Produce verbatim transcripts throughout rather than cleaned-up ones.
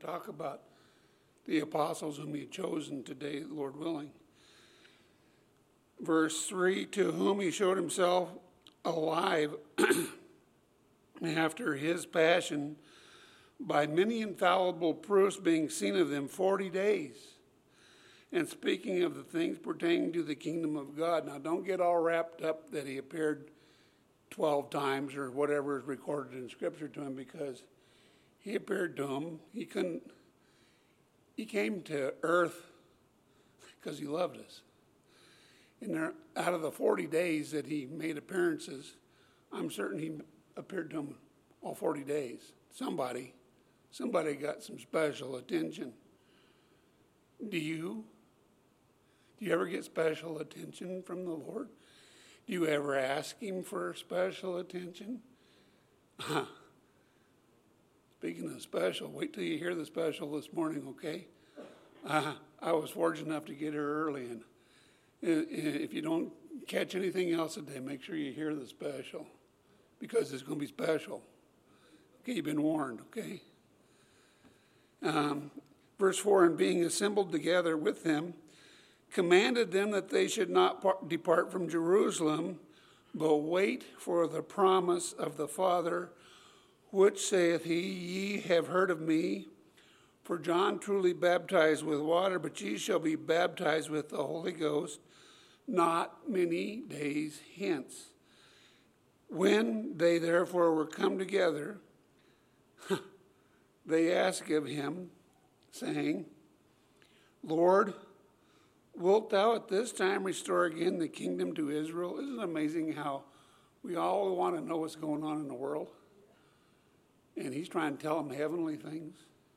to talk about the apostles whom he had chosen today, Lord willing. Verse three, to whom he showed himself alive after his passion by many infallible proofs being seen of them forty days, and speaking of the things pertaining to the kingdom of God. Now, don't get all wrapped up that he appeared twelve times or whatever is recorded in Scripture to him, because he appeared to him. He couldn't, he came to earth because he loved us. And there, out of the forty days that he made appearances, I'm certain he appeared to him all forty days. Somebody, somebody got some special attention. Do you? Do you ever get special attention from the Lord? Do you ever ask him for special attention? Speaking of special, wait till you hear the special this morning, okay? Uh, I was fortunate enough to get here early, and if you don't catch anything else today, make sure you hear the special, because it's going to be special. Okay, you've been warned, okay? Um, verse four, and being assembled together with them, commanded them that they should not par- depart from Jerusalem, but wait for the promise of the Father, which saith he, ye have heard of me. For John truly baptized with water, but ye shall be baptized with the Holy Ghost not many days hence. When they therefore were come together, they asked of him, saying, Lord, wilt thou at this time restore again the kingdom to Israel? Isn't it amazing how we all want to know what's going on in the world? And he's trying to tell them heavenly things.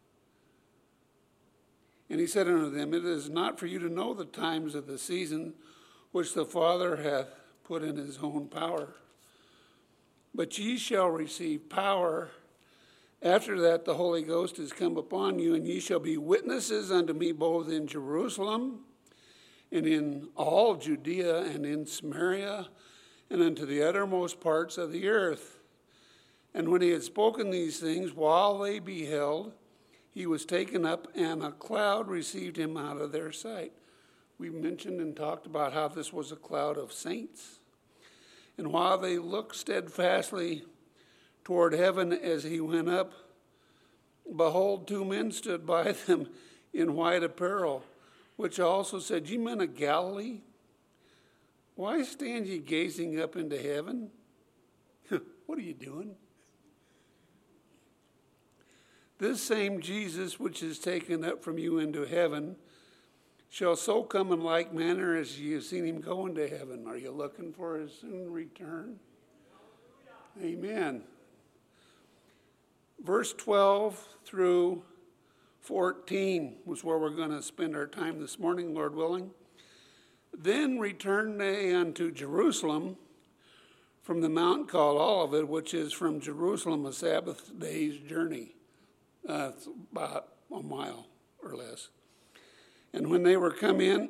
And he said unto them, it is not for you to know the times of the season which the Father hath put in his own power. But ye shall receive power. After that the Holy Ghost is come upon you, and ye shall be witnesses unto me both in Jerusalem and in all Judea and in Samaria and unto the uttermost parts of the earth. And when he had spoken these things, while they beheld, he was taken up, and a cloud received him out of their sight. We mentioned and talked about how this was a cloud of saints. And while they looked steadfastly toward heaven as he went up, behold, two men stood by them in white apparel, which also said, Ye men of Galilee, why stand ye gazing up into heaven? What are you doing? This same Jesus, which is taken up from you into heaven, shall so come in like manner as ye have seen him go into heaven. Are you looking for his soon return? Amen. Verse twelve through fourteen was where we're going to spend our time this morning, Lord willing. Then returned they unto Jerusalem from the mount called Olivet, which is from Jerusalem a Sabbath day's journey. Uh, it's about a mile or less. And when they were come in,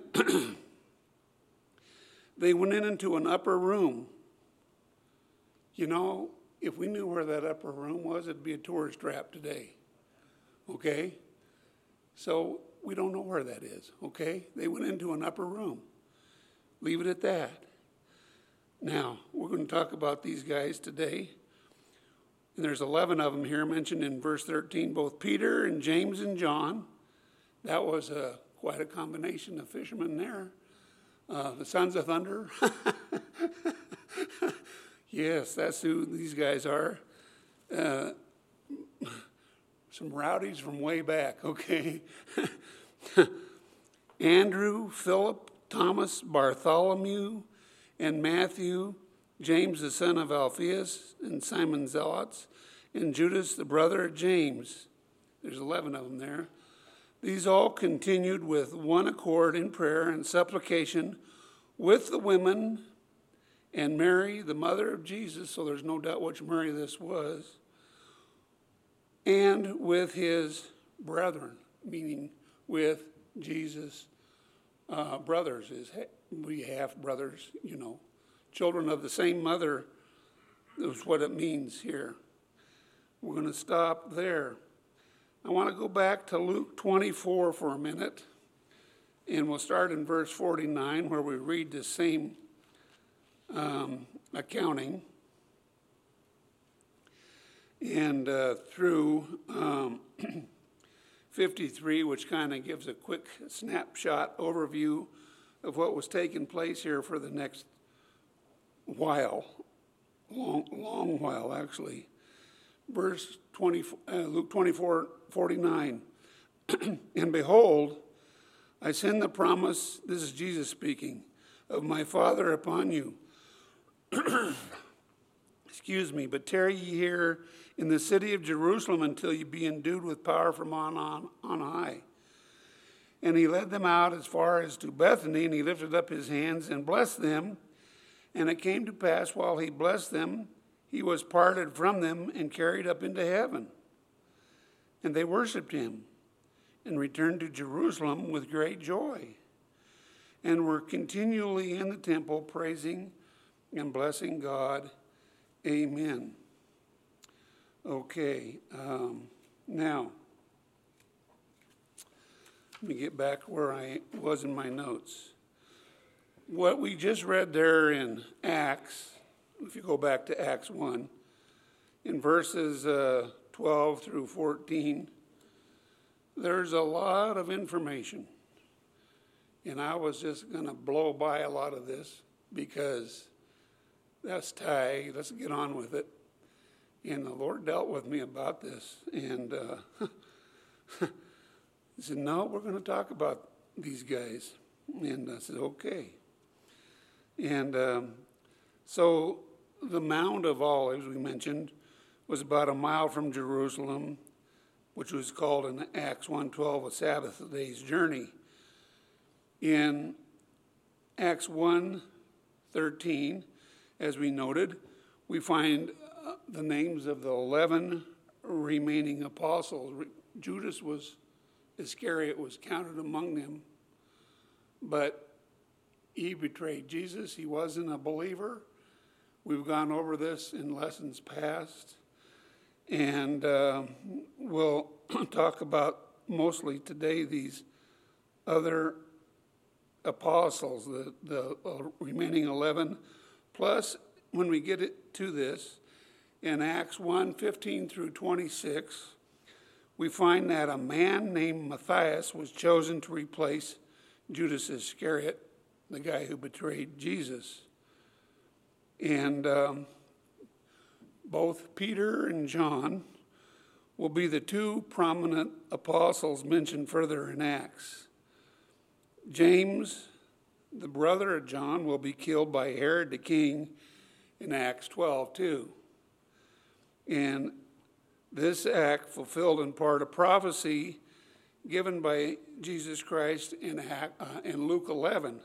they went in into an upper room. You know, if we knew where that upper room was, it'd be a tourist trap today. Okay? So we don't know where that is. Okay? They went into an upper room. Leave it at that. Now, we're going to talk about these guys today. And there's eleven of them here mentioned in verse thirteen, both Peter and James and John. That was a, quite a combination of fishermen there. Uh, the sons of thunder. Yes, that's who these guys are. Uh, some rowdies from way back, okay? Andrew, Philip, Thomas, Bartholomew, and Matthew, James the son of Alphaeus, and Simon Zealots, and Judas the brother of James. There's eleven of them there. These all continued with one accord in prayer and supplication with the women and Mary, the mother of Jesus, so there's no doubt which Mary this was, and with his brethren, meaning with Jesus' uh, brothers. Is we half brothers, you know. Children of the same mother is what it means here. We're going to stop there. I want to go back to Luke twenty-four for a minute, and we'll start in verse forty-nine, where we read the same um, accounting, and uh, through um, fifty-three, which kind of gives a quick snapshot overview of what was taking place here for the next while, long, long while actually. Verse twenty, uh, Luke twenty-four, forty-nine. And behold, I send the promise, this is Jesus speaking, of my Father upon you. Excuse me, but tarry ye here in the city of Jerusalem until you be endued with power from on, on, on high. And he led them out as far as to Bethany, and he lifted up his hands and blessed them. And it came to pass, while he blessed them, he was parted from them and carried up into heaven. And they worshipped him and returned to Jerusalem with great joy, and were continually in the temple praising and blessing God. Amen. Okay, um, now, let me get back where I was in my notes. What we just read there in Acts, if you go back to Acts one, in verses uh, twelve through fourteen, there's a lot of information. And I was just going to blow by a lot of this because that's Ty. Let's get on with it. And the Lord dealt with me about this. And uh, he said, no, we're going to talk about these guys. And I said, okay. And um, so the Mount of Olives, we mentioned, was about a mile from Jerusalem, which was called in Acts one twelve a Sabbath day's journey. In Acts one thirteen, as we noted, we find uh, the names of the eleven remaining apostles. Judas was, Iscariot was counted among them, but he betrayed Jesus. He wasn't a believer. We've gone over this in lessons past. And uh, we'll talk about mostly today these other apostles, the, the remaining eleven. Plus, when we get it to this, in Acts one fifteen through twenty-six, we find that a man named Matthias was chosen to replace Judas Iscariot, the guy who betrayed Jesus. And um, both Peter and John will be the two prominent apostles mentioned further in Acts. James, the brother of John, will be killed by Herod the king in Acts twelve too. And this act fulfilled in part a prophecy given by Jesus Christ in, uh, in Luke eleven.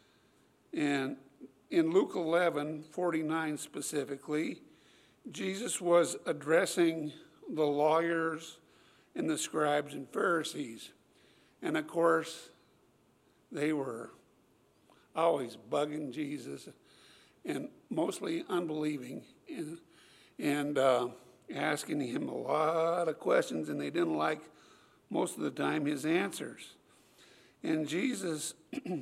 And in Luke eleven, forty-nine specifically, Jesus was addressing the lawyers and the scribes and Pharisees. And of course, they were always bugging Jesus and mostly unbelieving and, and uh, asking him a lot of questions, and they didn't like most of the time his answers. And Jesus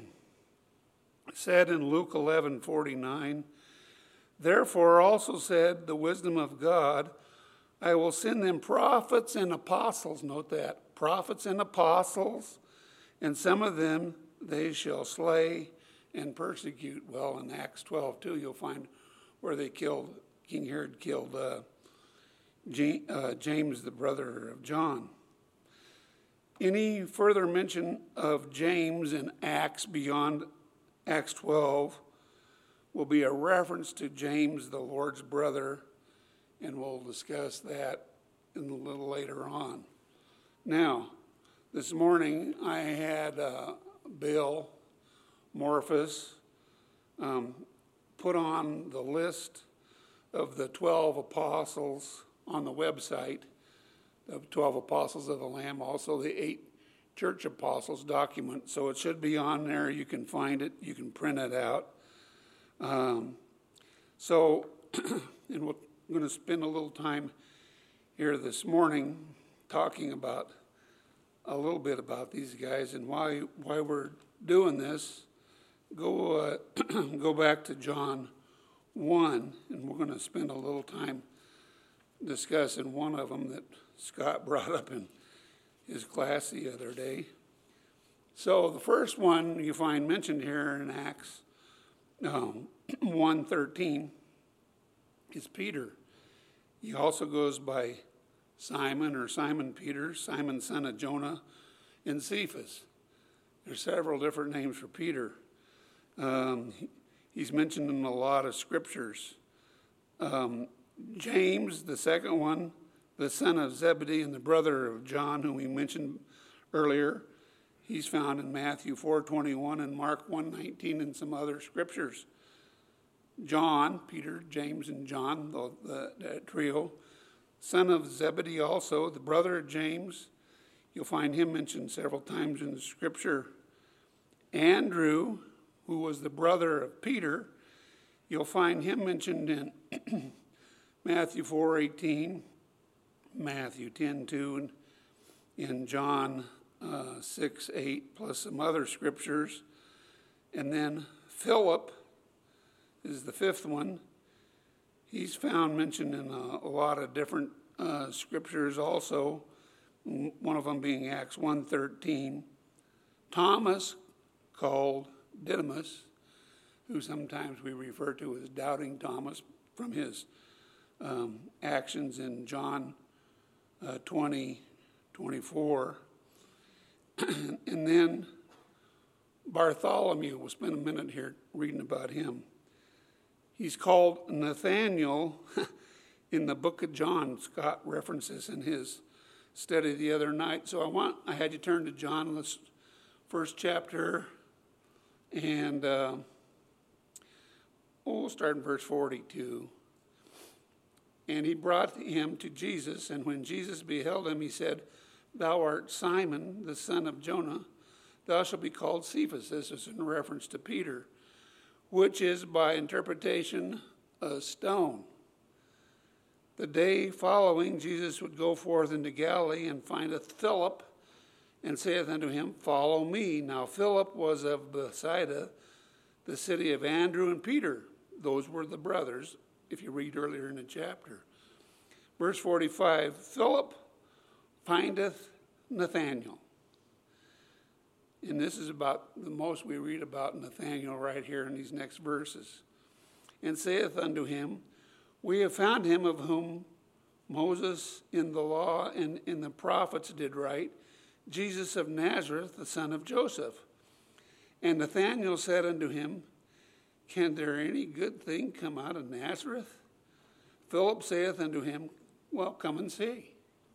said in Luke eleven forty-nine, therefore also said the wisdom of God, I will send them prophets and apostles. Note that, prophets and apostles, and some of them they shall slay and persecute. Well, in Acts twelve too, you'll find where they killed, King Herod killed uh, James, the brother of John. Any further mention of James in Acts beyond Acts twelve will be a reference to James, the Lord's brother, and we'll discuss that in a little later on. Now, this morning I had uh, Bill Morphus um, put on the list of the twelve apostles on the website, the twelve apostles of the Lamb, also the eight church apostles document. So it should be on there. You can find it. You can print it out. Um, so, and we're going to spend a little time here this morning talking about a little bit about these guys and why why we're doing this, go uh, go back to John one, and we're going to spend a little time discussing one of them that Scott brought up in his class the other day. So the first one you find mentioned here in Acts um, one thirteen is Peter. He also goes by Simon or Simon Peter, Simon son of Jonah, and Cephas. There's several different names for Peter. Um, he's mentioned in a lot of scriptures. Um, James, the second one, the son of Zebedee and the brother of John, whom we mentioned earlier, he's found in Matthew four twenty-one and Mark one nineteen and some other scriptures. John, Peter, James, and John, the, the, the trio, son of Zebedee also, the brother of James. You'll find him mentioned several times in the scripture. Andrew, who was the brother of Peter, you'll find him mentioned in Matthew four eighteen, Matthew ten two, and in John uh, six eight, plus some other scriptures. And then Philip is the fifth one. He's found mentioned in a, a lot of different uh, scriptures also, one of them being Acts one thirteen. Thomas, called Didymus, who sometimes we refer to as Doubting Thomas from his um, actions in John uh, twenty twenty-four. And then Bartholomew, we'll spend a minute here reading about him. He's called Nathaniel in the book of John. Scott references in his study the other night. So I want I had you turn to John, the first chapter, and uh, we'll start in verse forty-two. And he brought him to Jesus, and when Jesus beheld him, he said, "Thou art Simon, the son of Jonah. Thou shalt be called Cephas." This is in reference to Peter, which is by interpretation a stone. The day following, Jesus would go forth into Galilee and findeth Philip, and saith unto him, "Follow me." Now Philip was of Bethsaida, the city of Andrew and Peter. Those were the brothers, if you read earlier in the chapter. Verse forty-five, Philip findeth Nathanael. And this is about the most we read about Nathanael right here in these next verses. And saith unto him, "We have found him of whom Moses in the law and in the prophets did write, Jesus of Nazareth, the son of Joseph." And Nathanael said unto him, "Can there any good thing come out of Nazareth?" Philip saith unto him, "Well, come and see."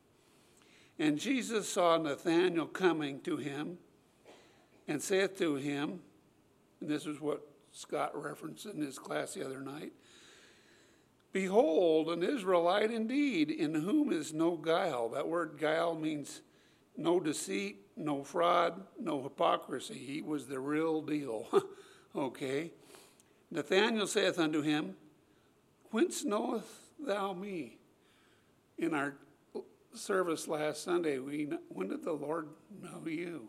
And Jesus saw Nathanael coming to him, and saith to him, and this is what Scott referenced in his class the other night, "Behold, an Israelite indeed, in whom is no guile." That word guile means no deceit, no fraud, no hypocrisy. He was the real deal. Okay. Nathanael saith unto him, "Whence knowest thou me?" In our service last Sunday, we when did the Lord know you?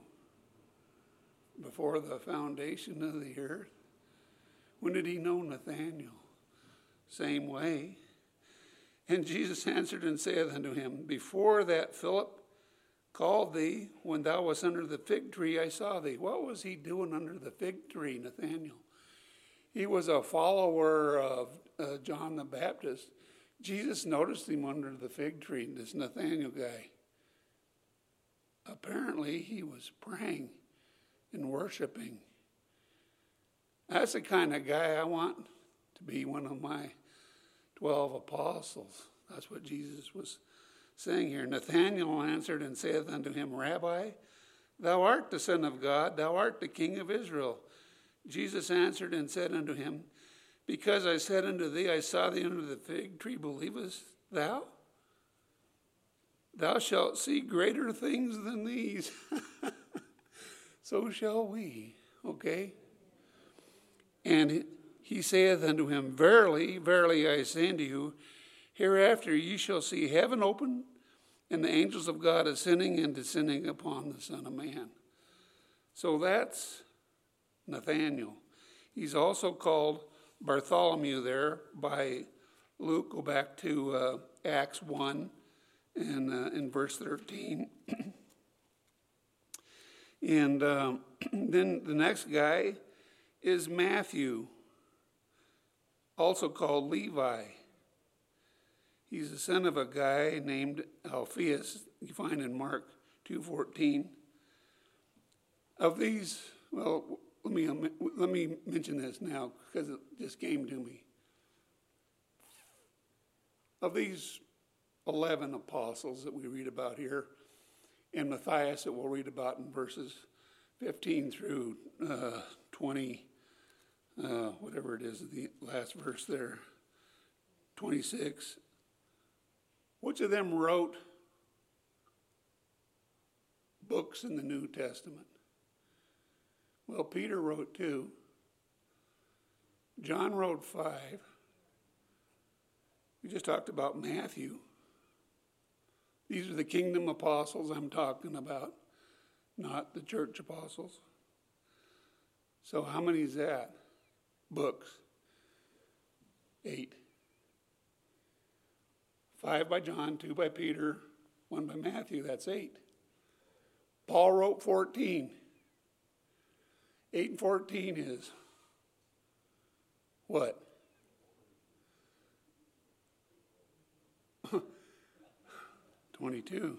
Before the foundation of the earth. When did he know Nathanael? Same way. And Jesus answered and saith unto him, "Before that Philip called thee, when thou wast under the fig tree, I saw thee." What was he doing under the fig tree, Nathanael? He was a follower of uh, John the Baptist. Jesus noticed him under the fig tree, this Nathanael guy. Apparently he was praying and worshiping. That's the kind of guy I want to be one of my twelve apostles. That's what Jesus was saying here. Nathanael answered and saith unto him, "Rabbi, thou art the Son of God, thou art the King of Israel." Jesus answered and said unto him, "Because I said unto thee, I saw thee under the fig tree, believest thou? Thou shalt see greater things than these." So shall we, okay? And he saith unto him, "Verily, verily, I say unto you, hereafter ye shall see heaven open, and the angels of God ascending and descending upon the Son of Man. So that's Nathaniel. He's also called Bartholomew there by Luke. Go back to uh, Acts one and uh, in verse thirteen. And um, then the next guy is Matthew, also called Levi. He's the son of a guy named Alphaeus, you find in Mark two fourteen. Of these, well, let me, let me mention this now because it just came to me. Of these eleven apostles that we read about here, and Matthias that we'll read about in verses fifteen through uh, twenty, uh, whatever it is, the last verse there, twenty-six. Which of them wrote books in the New Testament? Well, Peter wrote two. John wrote five. We just talked about Matthew. These are the kingdom apostles I'm talking about, not the church apostles. So how many is that? Books. Eight. Five by John, two by Peter, one by Matthew. That's eight. Paul wrote fourteen. Eight and fourteen is what? twenty-two.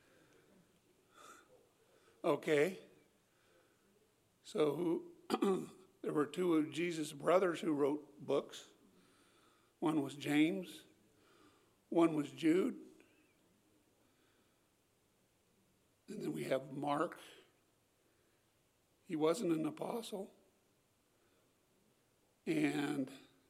Okay. So who, there were two of Jesus' brothers who wrote books. One was James. One was Jude. And then we have Mark. He wasn't an apostle. And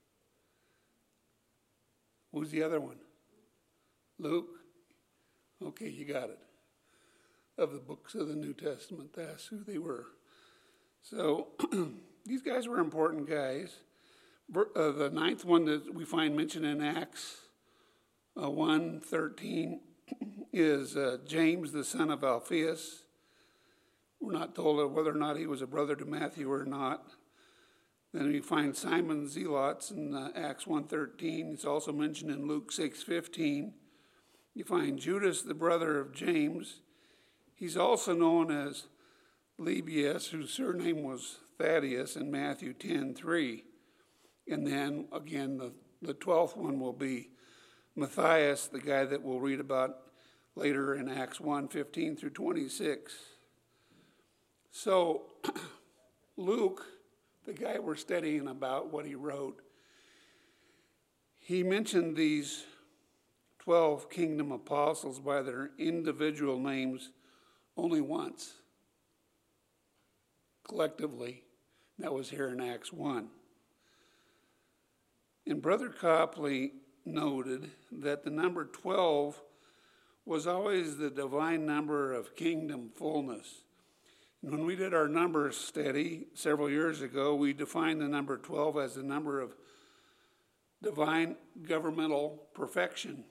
who's the other one? Luke. Okay, you got it. Of the books of the New Testament, that's who they were. So these guys were important guys. Uh, the ninth one that we find mentioned in Acts uh, one thirteen is uh, James, the son of Alphaeus. We're not told whether or not he was a brother to Matthew or not. Then we find Simon Zealots in uh, Acts one thirteen. It's also mentioned in Luke six fifteen. You find Judas, the brother of James. He's also known as Lebbaeus, whose surname was Thaddeus, in Matthew ten three. And then, again, the, the twelfth one will be Matthias, the guy that we'll read about later in Acts one fifteen through twenty-six. So, Luke, the guy we're studying about, what he wrote, he mentioned these twelve kingdom apostles by their individual names only once. Collectively, that was here in Acts one. And Brother Copley noted that the number twelve was always the divine number of kingdom fullness. And when we did our number study several years ago, we defined the number twelve as the number of divine governmental perfection.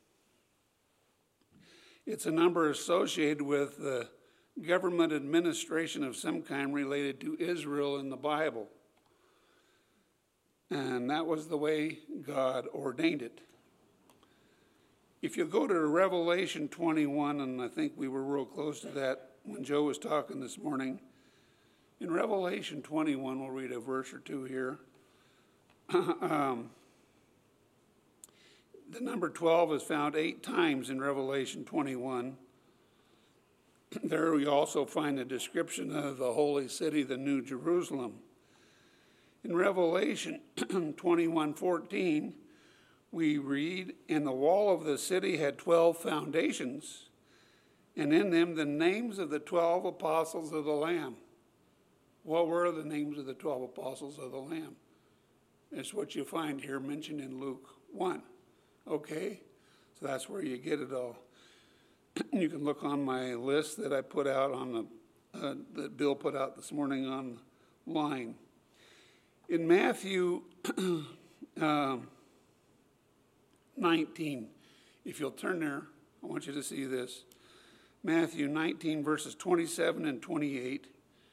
It's a number associated with the government administration of some kind related to Israel in the Bible. And that was the way God ordained it. If you go to Revelation twenty-one, and I think we were real close to that when Joe was talking this morning. In Revelation twenty-one, we'll read a verse or two here. um, the number twelve is found eight times in Revelation twenty-one. There we also find a description of the holy city, the New Jerusalem. In Revelation twenty-one fourteen, we read, "And the wall of the city had twelve foundations, and in them the names of the twelve apostles of the Lamb." What were the names of the twelve apostles of the Lamb? It's what you find here mentioned in Luke one. Okay? So that's where you get it all. You can look on my list that I put out on the, uh, that Bill put out this morning online. In Matthew um, nineteen, if you'll turn there I want you to see this. Matthew nineteen, verses twenty-seven and twenty-eight.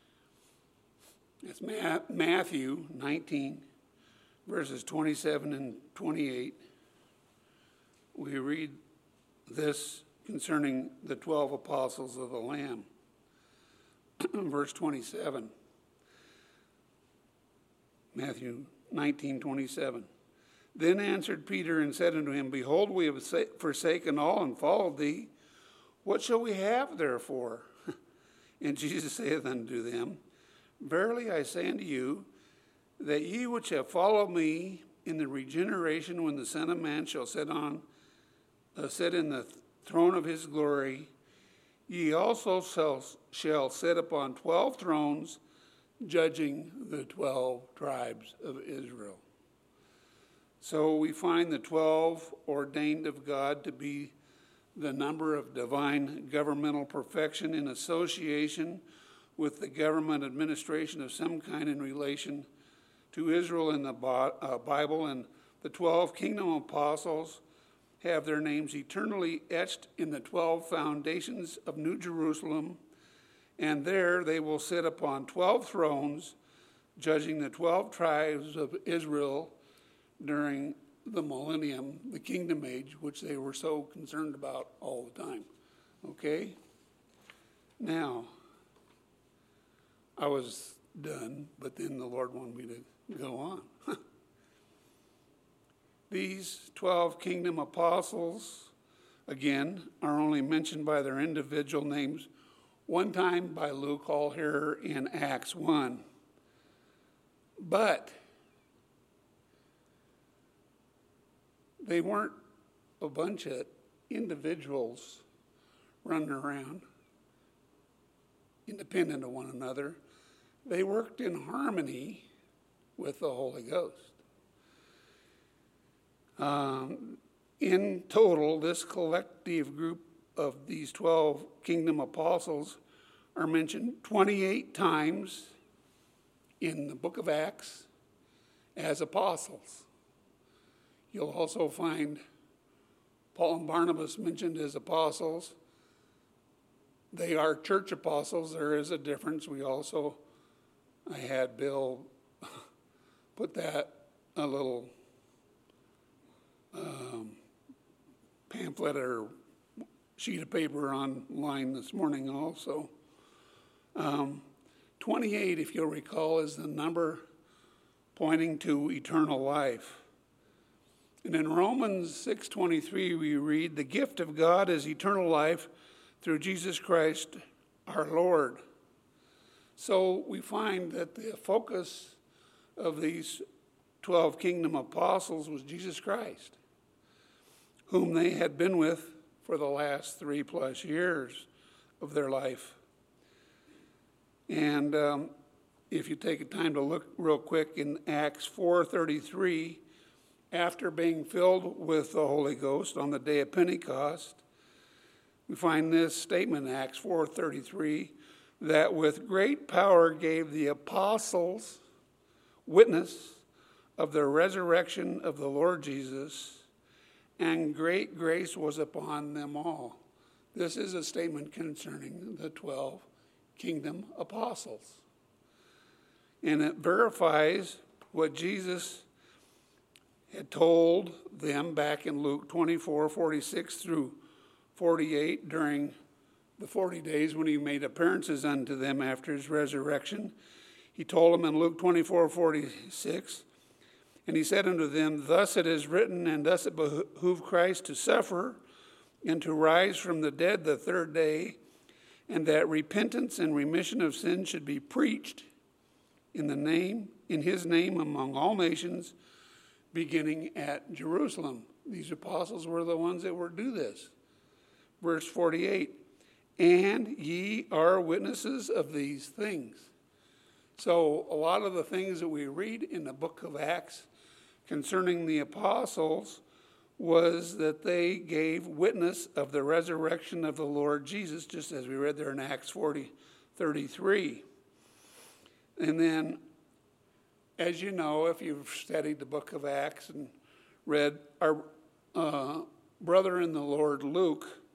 It's Matthew nineteen, verses twenty-seven and twenty-eight. We read this concerning the twelve apostles of the Lamb. Verse twenty-seven. Matthew nineteen, twenty-seven. Then answered Peter and said unto him, Behold, we have forsaken all and followed thee. What shall we have therefore? And Jesus saith unto them, Verily I say unto you, that ye which have followed me in the regeneration when the Son of Man shall sit on, uh, sit in the throne of his glory, ye also shall, shall sit upon twelve thrones, judging the twelve tribes of Israel. So we find the twelve ordained of God to be the number of divine governmental perfection in association with the government administration of some kind in relation to Israel in the Bible. And the twelve kingdom apostles have their names eternally etched in the twelve foundations of New Jerusalem, and there they will sit upon twelve thrones, judging the twelve tribes of Israel during the millennium, the kingdom age, which they were so concerned about all the time. Okay? Now, I was done, but then the Lord wanted me to go on. These twelve kingdom apostles, again, are only mentioned by their individual names one time by Luke, all here in Acts one. But they weren't a bunch of individuals running around independent of one another. They worked in harmony with the Holy Ghost. Um, in total, this collective group of these twelve kingdom apostles are mentioned twenty-eight times in the book of Acts as apostles. You'll also find Paul and Barnabas mentioned as apostles. They are church apostles. There is a difference. We also, I had Bill put that a little um, pamphlet or sheet of paper online this morning also. Um, twenty-eight, if you'll recall, is the number pointing to eternal life. And in Romans six twenty-three, we read, The gift of God is eternal life through Jesus Christ our Lord. So we find that the focus of these twelve kingdom apostles was Jesus Christ, whom they had been with for the last three plus years of their life. And um, if you take a time to look real quick in Acts four thirty-three, after being filled with the Holy Ghost on the day of Pentecost, we find this statement in Acts four thirty-three, that with great power gave the apostles witness of the resurrection of the Lord Jesus, and great grace was upon them all. This is a statement concerning the twelve kingdom apostles. And it verifies what Jesus had told them back in Luke twenty-four, forty-six through forty-eight during the forty days when he made appearances unto them after his resurrection. He told them in Luke twenty-four, forty-six, and he said unto them, Thus it is written, and thus it behooved Christ to suffer and to rise from the dead the third day, and that repentance and remission of sins should be preached in the name, in his name among all nations, beginning at Jerusalem. These apostles were the ones that were to do this. Verse forty-eight, and ye are witnesses of these things. So a lot of the things that we read in the book of Acts concerning the apostles was that they gave witness of the resurrection of the Lord Jesus, just as we read there in Acts forty thirty-three. And then, as you know, if you've studied the book of Acts and read, our uh, brother in the Lord, Luke,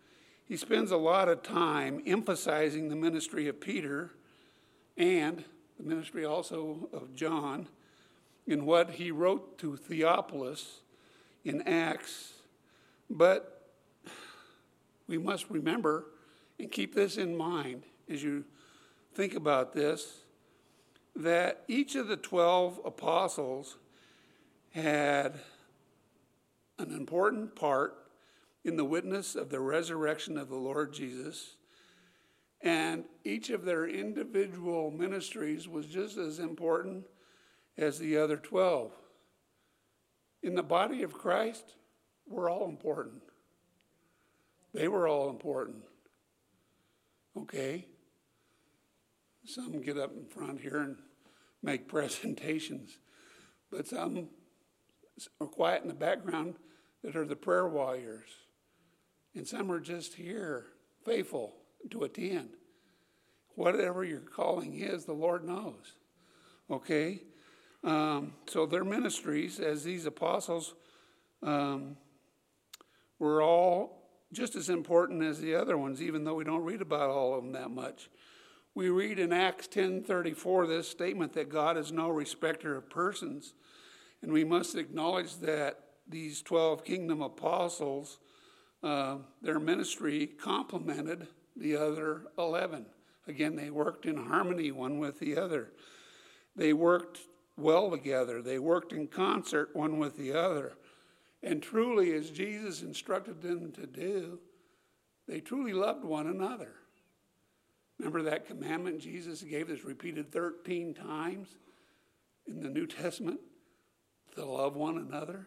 he spends a lot of time emphasizing the ministry of Peter and the ministry also of John in what he wrote to Theophilus in Acts. But we must remember and keep this in mind as you think about this, that each of the twelve apostles had an important part in the witness of the resurrection of the Lord Jesus, and each of their individual ministries was just as important as the other twelve. In the body of Christ, we're all important. They were all important. Okay? Some get up in front here and make presentations, but some are quiet in the background that are the prayer warriors. And some are just here, faithful to attend. Whatever your calling is, the Lord knows. Okay? Um, so their ministries as these apostles um, were all just as important as the other ones, even though we don't read about all of them that much. We read in Acts ten thirty-four this statement that God is no respecter of persons. And we must acknowledge that these twelve kingdom apostles, uh, their ministry complemented the other eleven. Again, they worked in harmony one with the other. They worked well together. They worked in concert one with the other. And truly, as Jesus instructed them to do, they truly loved one another. Remember that commandment Jesus gave us repeated thirteen times in the New Testament? To love one another?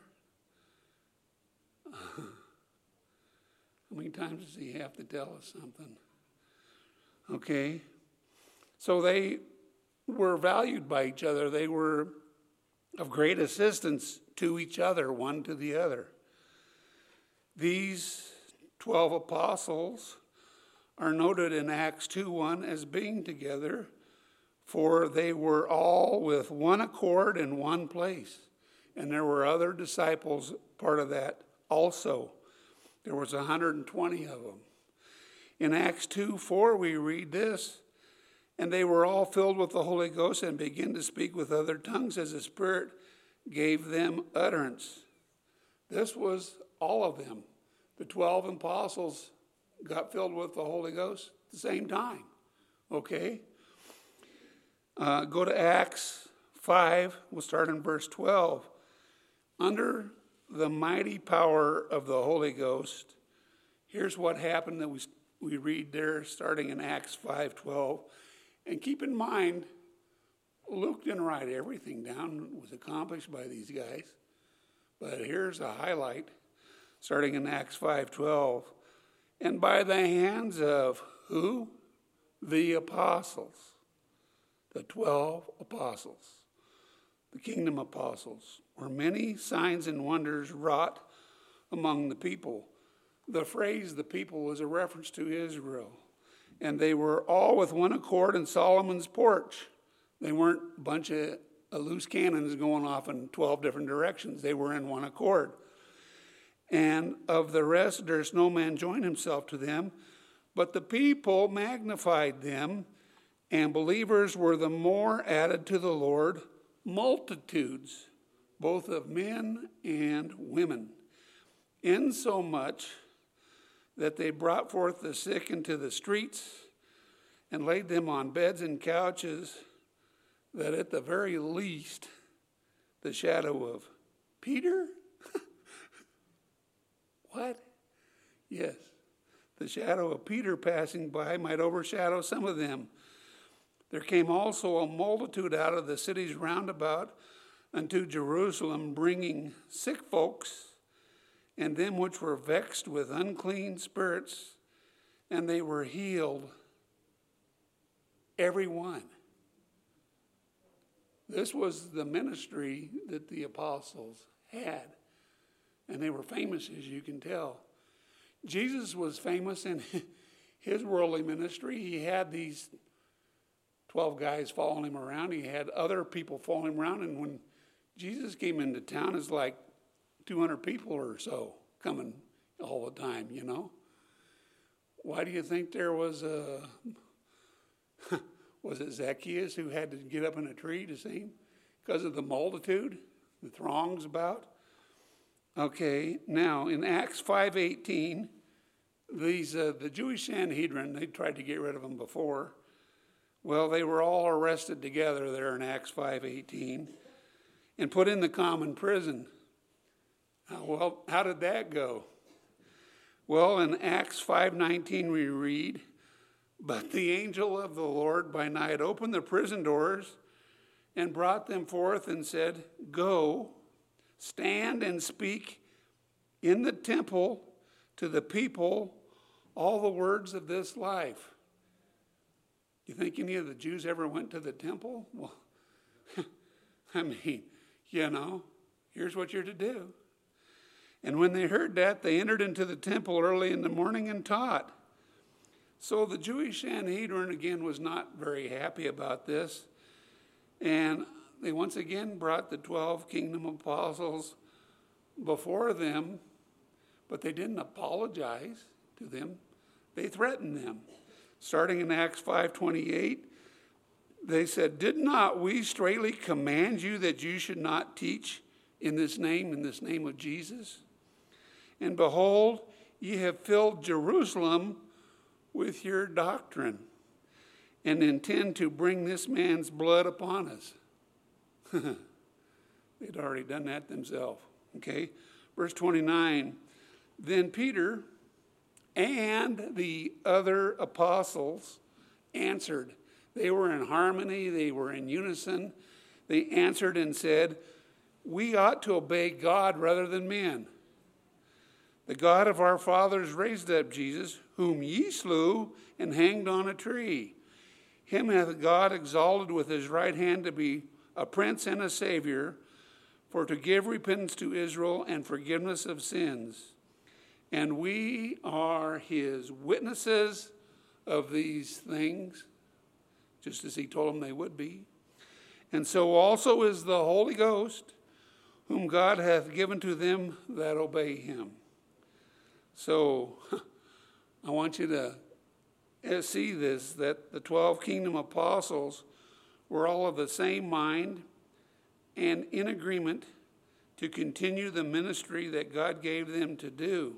How many times does he have to tell us something? Okay. So they were valued by each other. They were of great assistance to each other, one to the other. These twelve apostles are noted in Acts two one as being together, for they were all with one accord in one place. And there were other disciples part of that also. There was one hundred twenty of them. In Acts two four we read this, and they were all filled with the Holy Ghost and began to speak with other tongues as the Spirit gave them utterance. This was all of them. The twelve apostles got filled with the Holy Ghost at the same time. Okay? Uh, go to Acts five. We'll start in verse twelve. Under the mighty power of the Holy Ghost, here's what happened that we, we read there starting in Acts five twelve. And keep in mind, Luke didn't write everything down. It was accomplished by these guys. But here's a highlight starting in Acts five twelve. And by the hands of who? The apostles. The twelve apostles. The kingdom apostles. Were many signs and wonders wrought among the people. The phrase the people was a reference to Israel. And they were all with one accord in Solomon's porch. They weren't a bunch of loose cannons going off in twelve different directions. They were in one accord. And of the rest, there's no man joined himself to them, but the people magnified them, and believers were the more added to the Lord, multitudes, both of men and women, insomuch that they brought forth the sick into the streets and laid them on beds and couches, that at the very least the shadow of Peter? What? Yes, the shadow of Peter passing by might overshadow some of them. There came also a multitude out of the cities round about unto Jerusalem, bringing sick folks and them which were vexed with unclean spirits, and they were healed, every one. This was the ministry that the apostles had, and they were famous, as you can tell. Jesus was famous in his worldly ministry. He had these twelve guys following him around. He had other people following him around, and when Jesus came into town, it's like two hundred people or so coming all the time, you know. why do you think there was a, was it Zacchaeus who had to get up in a tree to see him? Because of the multitude, the throngs about? Okay, now in Acts five eighteen, these uh, the Jewish Sanhedrin, they tried to get rid of them before. Well, they were all arrested together there in Acts five eighteen and put in the common prison. Uh, well, how did that go? Well, in Acts five nineteen we read, "But the angel of the Lord by night opened the prison doors and brought them forth and said, 'Go, stand and speak in the temple to the people all the words of this life.'" You think any of the Jews ever went to the temple? Well, I mean, you know, here's what you're to do. And when they heard that, they entered into the temple early in the morning and taught. So the Jewish Sanhedrin, again, was not very happy about this. And they once again brought the twelve kingdom apostles before them, but they didn't apologize to them. They threatened them. Starting in Acts five twenty-eight, they said, "Did not we straitly command you that you should not teach in this name, in this name of Jesus? And behold, ye have filled Jerusalem with your doctrine, and intend to bring this man's blood upon us." They'd already done that themselves. Okay, verse twenty-nine, "Then Peter and the other apostles answered." They were in harmony, they were in unison. They answered and said, "We ought to obey God rather than men. The God of our fathers raised up Jesus, whom ye slew and hanged on a tree. Him hath God exalted with his right hand to be a prince and a savior, for to give repentance to Israel and forgiveness of sins. And we are his witnesses of these things," just as he told them they would be. "And so also is the Holy Ghost, whom God hath given to them that obey him." So I want you to see this, that the twelve kingdom apostles were all of the same mind and in agreement to continue the ministry that God gave them to do.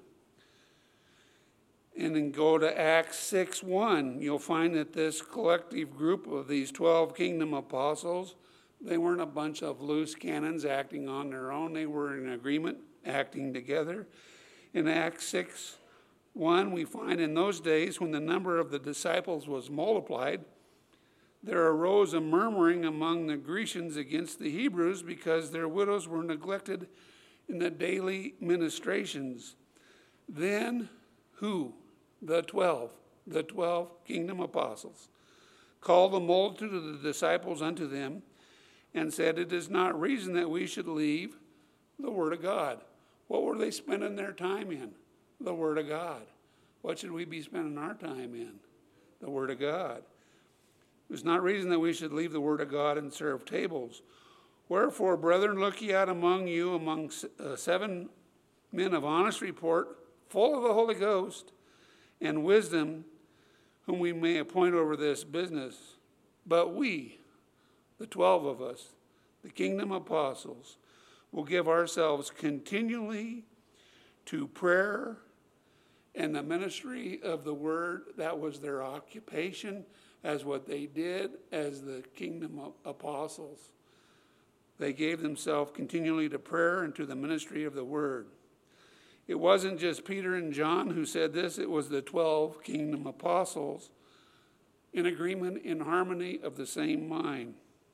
And then go to Acts six one. You'll find that this collective group of these twelve kingdom apostles, they weren't a bunch of loose cannons acting on their own. They were in agreement, acting together. In Acts six one, we find, "In those days when the number of the disciples was multiplied, there arose a murmuring among the Grecians against the Hebrews because their widows were neglected in the daily ministrations. Then," who? The twelve, the twelve kingdom apostles, "called the multitude of the disciples unto them and said, It is not reason that we should leave the word of God." What were they spending their time in? The word of God. What should we be spending our time in? The word of God. "It is not reason that we should leave the word of God and serve tables. Wherefore, brethren, look ye out among you among uh, seven men of honest report, full of the Holy Ghost and wisdom, whom we may appoint over this business. But we, the twelve of us, the kingdom apostles, will give ourselves continually to prayer and the ministry of the word." That was their occupation, as what they did as the kingdom apostles. They gave themselves continually to prayer and to the ministry of the word. It wasn't just Peter and John who said this, it was the twelve kingdom apostles in agreement, in harmony, of the same mind.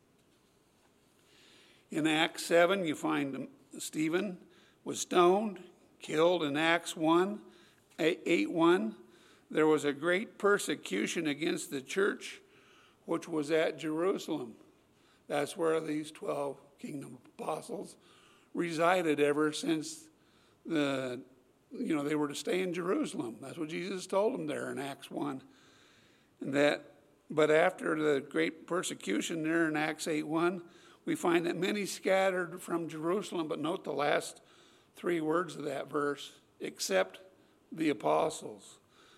In Acts seven, you find Stephen was stoned, killed. In Acts one, eight one, there was a great persecution against the church, which was at Jerusalem. That's where these twelve kingdom apostles resided ever since the, you know, they were to stay in Jerusalem. That's what Jesus told them there in Acts one. And that, but after the great persecution there in Acts eight one, we find that many scattered from Jerusalem, but note the last three words of that verse, except the apostles.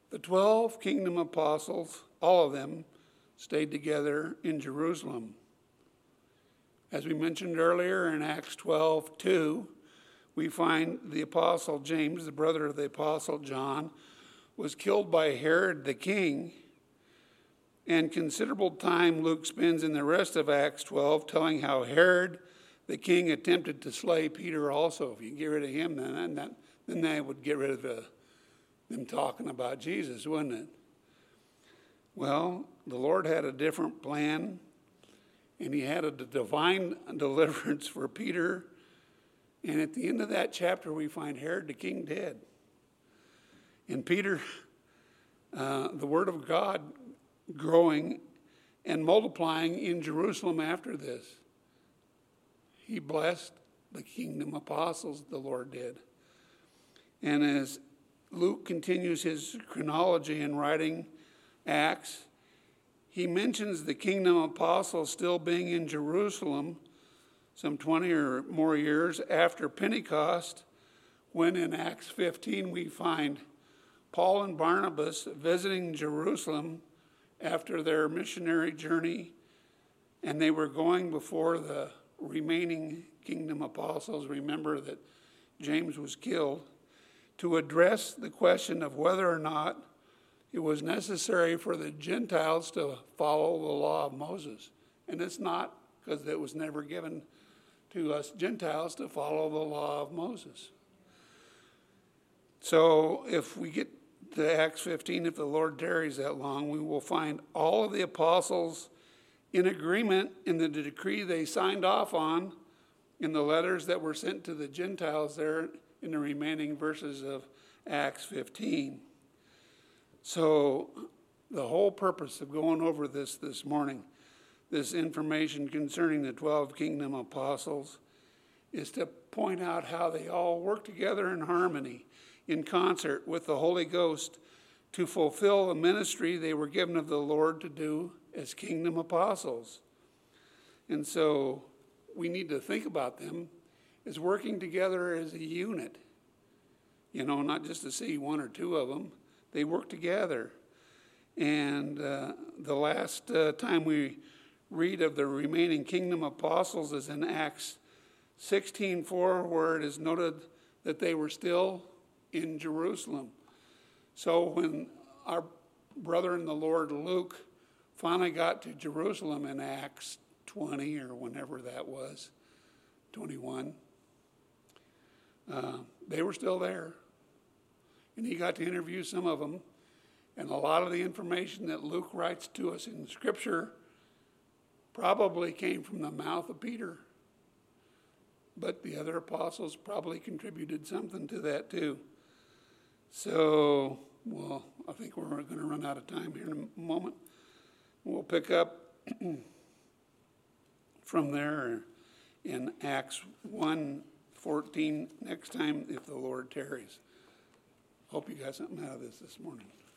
The twelve kingdom apostles, all of them, stayed together in Jerusalem. As we mentioned earlier in Acts twelve two, we find the apostle James, the brother of the apostle John, was killed by Herod the king. And considerable time Luke spends in the rest of Acts twelve telling how Herod the king attempted to slay Peter also. If you get rid of him, then that, then they would get rid of the, them talking about Jesus, wouldn't it? Well, the Lord had a different plan, and he had a divine deliverance for Peter. And at the end of that chapter, we find Herod the king dead. And Peter, uh, the word of God growing and multiplying in Jerusalem after this. He blessed the kingdom apostles, the Lord did. And as Luke continues his chronology in writing Acts, he mentions the kingdom apostles still being in Jerusalem some twenty or more years after Pentecost, when in Acts fifteen we find Paul and Barnabas visiting Jerusalem after their missionary journey, and they were going before the remaining kingdom apostles. Remember that James was killed, to address the question of whether or not it was necessary for the Gentiles to follow the law of Moses. And it's not, because it was never given to us Gentiles to follow the law of Moses. So if we get to Acts fifteen, if the Lord tarries that long, we will find all of the apostles in agreement in the decree they signed off on in the letters that were sent to the Gentiles there in the remaining verses of Acts fifteen. So the whole purpose of going over this this morning, this information concerning the twelve kingdom apostles, is to point out how they all work together in harmony, in concert with the Holy Ghost, to fulfill the ministry they were given of the Lord to do as kingdom apostles. And so we need to think about them as working together as a unit. You know, not just to see one or two of them. They work together. And uh, the last uh, time we read of the remaining kingdom apostles is in Acts sixteen four, where it is noted that they were still in Jerusalem. So when our brother in the Lord Luke finally got to Jerusalem in Acts twenty, or whenever that was, twenty-one, uh, they were still there. And he got to interview some of them. And a lot of the information that Luke writes to us in Scripture probably came from the mouth of Peter. But the other apostles probably contributed something to that too. So, well, I think we're going to run out of time here in a moment. We'll pick up from there in Acts one fourteen next time, if the Lord tarries. Hope you got something out of this this morning.